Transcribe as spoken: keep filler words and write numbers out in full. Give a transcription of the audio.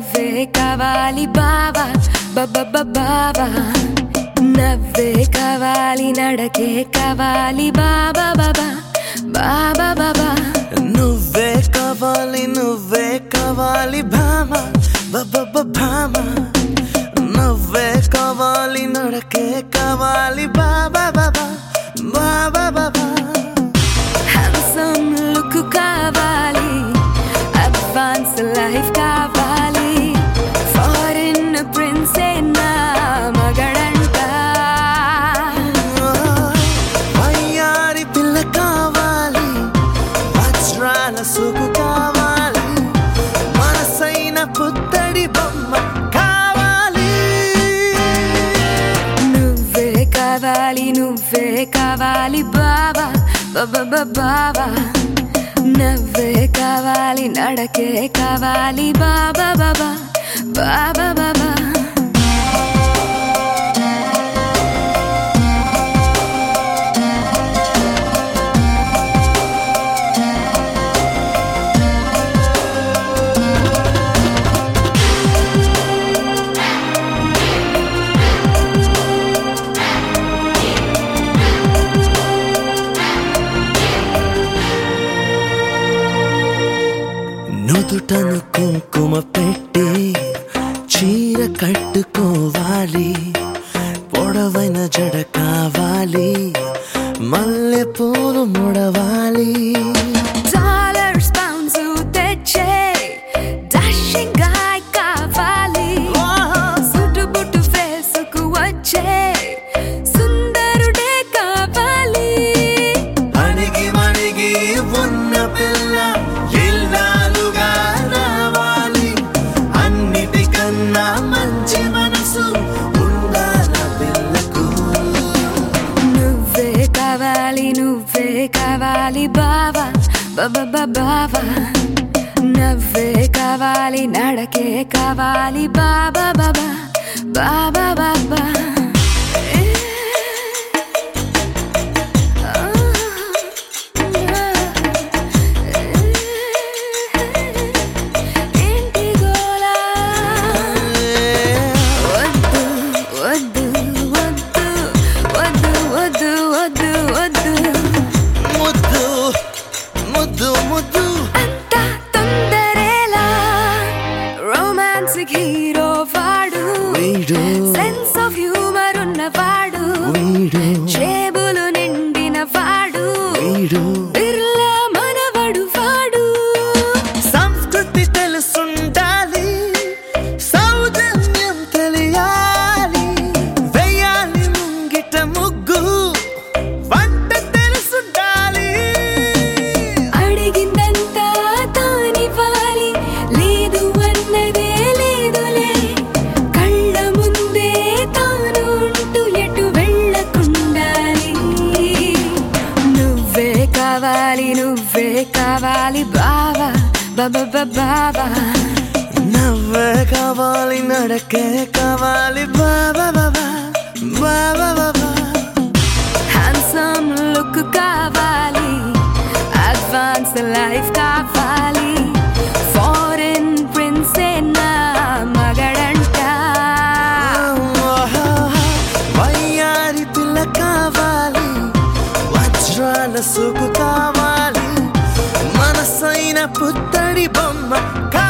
నువ్వే కావాలి బావా బాబా నవ్వే కావాలి నడకే కావాలి బాబా బాబా బాబా బాబా నువ్వే కావాలి నువ్వే కావాలి భామా బాబా భామా నువ్వే కావాలి నడకే కావాలి బాబా బాబా బాబా బాబా హ్యాండ్సమ్ లుక్ కావాలి అడ్వాన్స్ లైఫ్ కావాలి ఫారిన్ ప్రిన్సే నా మగడంట వయ్యారి పిల్ల కావాలి వజ్రాల సొగు కావాలి మనసైన పుత్తడి బొమ్మ కావాలి నువ్వే కావాలి నువ్వే కావాలి బాబా బాబా బాబా నవ్వే కావాలి నడకే కావాలి బాబా బాబా బాబా బాబా నుదుటను కుంకుమ పెట్టి చీర కట్టుకోవాలి పొడవైన జడ కావాలి మల్లె పూలు ముడవాలి డాలర్స్ పౌండ్స్ తెచ్చే డాషింగ్ గాయ్ కావాలి సుటు బుట్టు ఫేసుకు వచ్చే సుందరుడే కావాలి అణిగి మణిగి ఉన్న పిల్ల ఇల్లాలుగా రావాలి అన్నిటికన్నా మంచి మనసు ఉండాల పిల్లకు నువ్వే కావాలి నువ్వే కావాలి బావా బాబా బాబా నవ్వే కావాలి నడకే కావాలి బాబా బాబా బాబా బాబా ఏంటి గోలా వద్దు వద్దు వద్దు వద్దు వద్దు వద్దు వద్దు ముద్దు ముద్దు ముద్దు అంతా తొందరేలా రొమాన్సిక్ హీరో వాడు వీడు సెన్స్ ఆఫ్ హ్యూమర్ ఉన్నవాడు వీడు చేబులు నిండిన వాడు వీడు బిర్లా మనవడు వాడు సంస్కృతి తెలుసుండాలి సౌజన్యం తెలియాలి వెయ్యాలి ముంగిట ముగ్గు వంట తెలుసుండాలి అడిగిందంతా తానివ్వాలి లేదు అన్నదే లేదులే కళ్ళ ముందే తాను ఉంటూ ఎటు వెళ్ళకుండాలి నువ్వే కావాలి నువ్వే కావాలి బావా బాబా బాబా నవ్వే కావాలి నడకే కావాలి బాబా బాబా బాబా బాబా హ్యాండ్సమ్ లుక్ కావాలి అడ్వాన్స్ లైఫ్ కావాలి ఫారిన్ ప్రిన్సే నా మగడంట వయ్యారి పిల్ల కావాలి వజ్రాల సొగు కావాలి మనసైన పుత్తడి బొమ్మ